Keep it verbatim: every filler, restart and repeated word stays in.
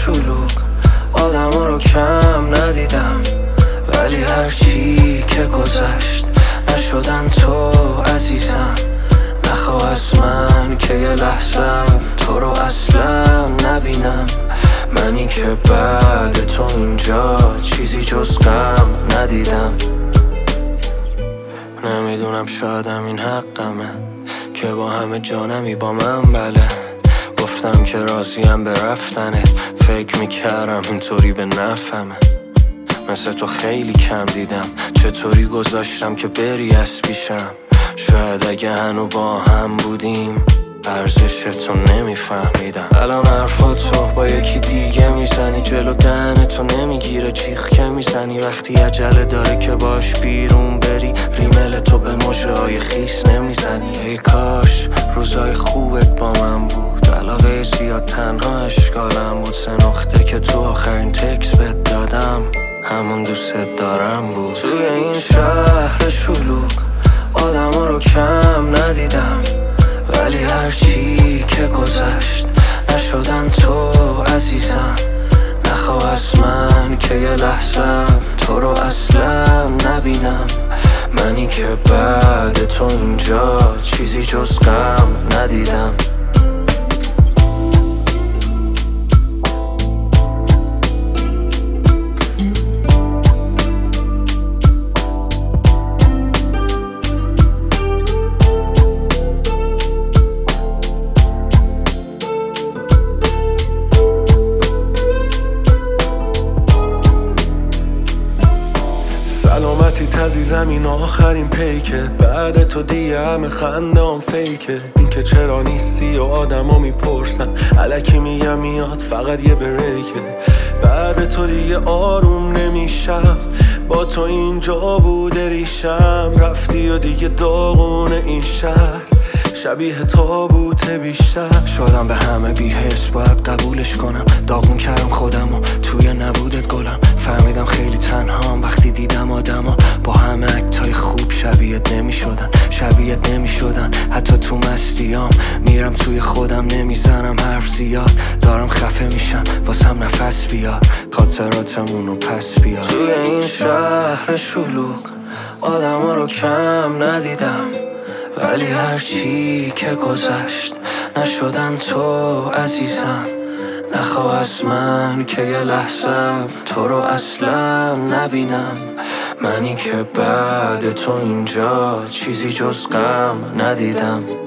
شلوغ آدما رو کم ندیدم، ولی هرچی که گذشت نشدن تو عزیزم. نخواه از من که یه لحظه تو رو اصلا نبینم، منی که بعد تو اینجا چیزی جز غم ندیدم. نمیدونم شایدم این حقمه که با همه جانمی با من، بله گفتم که راضیم به رفتنت، فکر میکردم اینطوری به نفهمه. مثل تو خیلی کم دیدم، چطوری گذاشتم که بری از پیشم. شاید اگه هنو با هم بودیم ارزش تو نمیفهمیدم. الان حرفاتو با یکی دیگه میزنی، جلو دهن تو نمیگیره چیخ که میزنی. وقتی عجله داره که باش بیرون بری، ریمل تو به مژه‌های خیس نمیزنی. ای کاش روزای خوبت با من بود، علاقه زیاد تنها اشکالم بود. سه نقطه که تو آخرین تکس بهت دادم همون دوست دارم بود. توی این شهر شلوغ آدما رو کم ندیدم، ولی هرچی که گذشت نشدن تو عزیزم. نخواه از من که یه لحظه تو رو اصلا نبینم، منی که بعد تو اینجا چیزی جز غم ندیدم. سلامتی تزیزم این آخرین پیکه، بعد تو دیگه همه خنده هم فیکه. این که چرا نیستی و آدم ها میپرسن، الکی میگم میاد فقط یه بریکه. بعد تو دیگه آروم نمیشم، با تو اینجا بوده ریشم. رفتی و دیگه داغونه این شهر، شبیه تابوت بیشتر. شدم به همه بی‌حس باید قبولش کنم، داغون کردم خودم و توی نبودت گلم. فهمیدم خیلی تنهام وقتی دیدم آدما با همه اکتای خوب شبیهت نمی شدن، شبیهت نمی شدن. حتی تو مستیام میرم توی خودم، نمیزنم حرف زیاد، دارم خفه میشم واسم نفس بیار، خاطراتمونو پس بیار. توی این شهر شلوغ آدما رو کم ندیدم، ولی هرچی که گذشت نشدن تو عزیزم. نخواه از من که یه لحظه تو رو اصلا نبینم، منی که بعد تو اینجا چیزی جز غم ندیدم.